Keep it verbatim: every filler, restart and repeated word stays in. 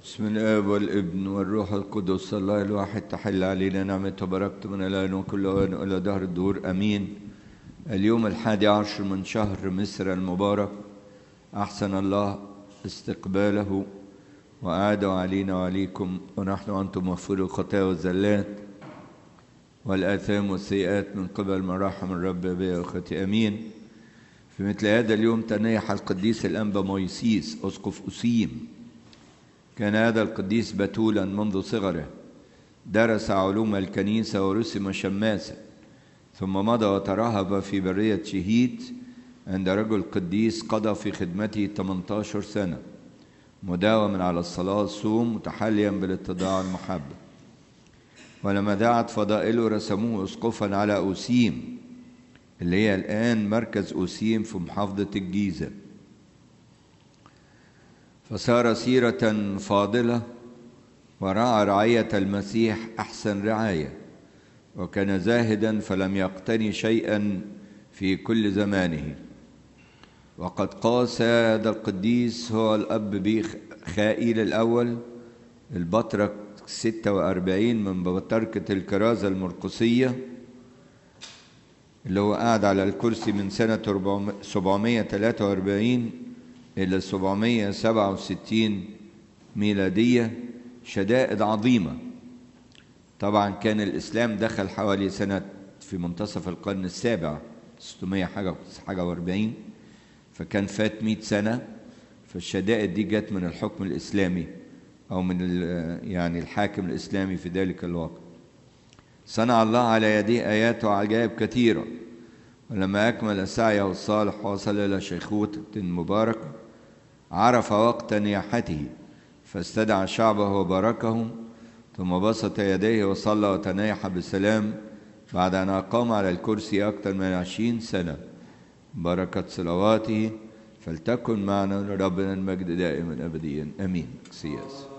بسم الآب والابن والروح القدس الله الواحد تحل علينا نعمته وبركته من الآن وكل آن وإلى دهر الدهور أمين. اليوم الحادي عشر من شهر مصر المبارك، أحسن الله استقباله وأعاد علينا وعليكم ونحن أنتم مغفور الخطايا والزلات والآثام والسيئات من قبل مراحم الرب أبي وأخوتي أمين. في مثل هذا اليوم تنيح القديس الأنبا مويسيس أسقف أسيم. كان هذا القديس بتولا منذ صغره، درس علوم الكنيسة ورسم شماسا، ثم مضى وترهب في برية شهيت عند رجل قديس قضى في خدمته ثمانية عشر سنة، مداوما على الصلاة والصوم متحليا بالاتضاع والمحبة. ولما دعت فضائله رسموه أسقفا على أوسيم اللي هي الآن مركز أوسيم في محافظة الجيزة، فصار سيرة فاضلة ورعى رعية المسيح أحسن رعاية، وكان زاهدا فلم يقتني شيئا في كل زمانه. وقد قاس هذا القديس هو الأب بخائيل الأول البطرك ستة وأربعين من بطركة الكرازة المرقسية، اللي هو قاعد على الكرسي من سنة سبعمائة وثلاثة وأربعين إلى سبعمائة وسبعة وستين ميلادية، شدائد عظيمة. طبعا كان الإسلام دخل حوالي سنة في منتصف القرن السابع ستمائة حاجة حاجة وأربعين، فكان فات مئة سنة. فالشدائد دي جت من الحكم الإسلامي أو من يعني الحاكم الإسلامي في ذلك الوقت. صنع الله على يديه آيات وعجائب كثيرة، ولما أكمل سعيه الصالح وصل إلى شيخوخة مباركة عرف وقت نياحته، فاستدعى شعبه وباركهم، ثم بسط يديه وصلى وتنيح بسلام بعد أن أقام على الكرسي أكثر من عشرين سنة. بركة صلواته فلتكن معنا ربنا المجد دائما أبديا آمين. سياس